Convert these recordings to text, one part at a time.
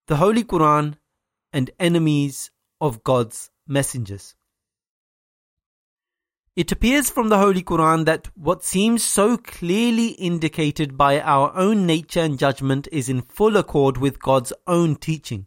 the Holy Quran and enemies of God's messengers. It appears from the Holy Quran that what seems so clearly indicated by our own nature and judgment is in full accord with God's own teaching.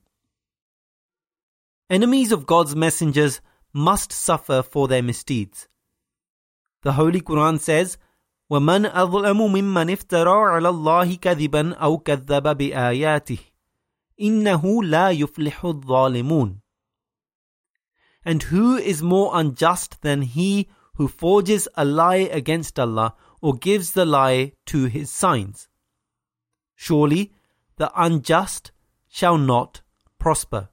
Enemies of God's messengers must suffer for their misdeeds. The Holy Quran says, وَمَنْ أَظْلَمُ مِمَّنِ افْتَرَى عَلَى اللَّهِ كَذِبًا أَوْ كَذَّبَ بِآيَاتِهِ إِنَّهُ لَا يُفْلِحُ الظَّالِمُونَ. And who is more unjust than he who forges a lie against Allah or gives the lie to his signs? Surely the unjust shall not prosper.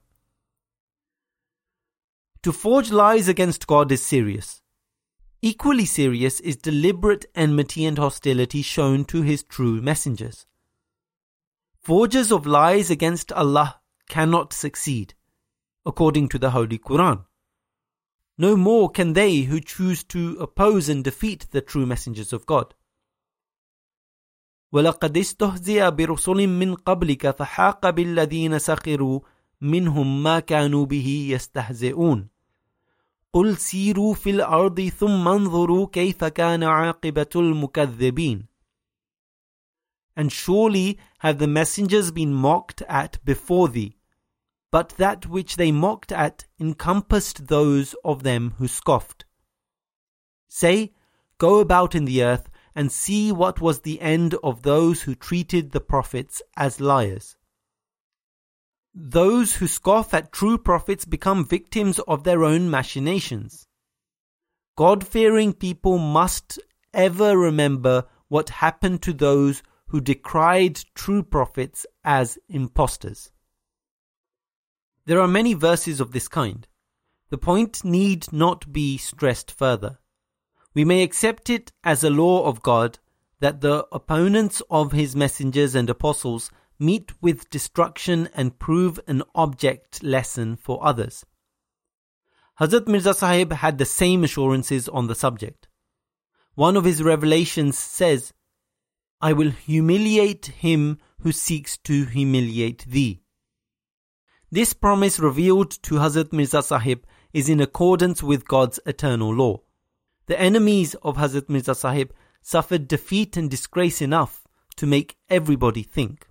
To forge lies against God is serious. Equally serious is deliberate enmity and hostility shown to His true messengers. Forgers of lies against Allah cannot succeed, according to the Holy Quran. No more can they who choose to oppose and defeat the true messengers of God. وَلَقَدْ اسْتُهْزِئَ بِرُسُلٍ مِّن قَبْلِكَ فَحَاقَ بِالَّذِينَ سَخِرُوا مِنْهُمْ مَا كَانُوا بِهِ يَسْتَهْزِئُونَ قُلْ سِيرُوا فِي الْأَرْضِ ثُمَّ انظُرُوا كَيْفَ كَانَ عَاقِبَةُ الْمُكَذِّبِينَ. And surely have the messengers been mocked at before thee, but that which they mocked at encompassed those of them who scoffed. Say, go about in the earth and see what was the end of those who treated the prophets as liars. Those who scoff at true prophets become victims of their own machinations. God-fearing people must ever remember what happened to those who decried true prophets as impostors. There are many verses of this kind. The point need not be stressed further. We may accept it as a law of God that the opponents of His messengers and apostles meet with destruction and prove an object lesson for others. Hazrat Mirza Sahib had the same assurances on the subject. One of his revelations says, I will humiliate him who seeks to humiliate thee. This promise revealed to Hazrat Mirza Sahib is in accordance with God's eternal law. The enemies of Hazrat Mirza Sahib suffered defeat and disgrace enough to make everybody think.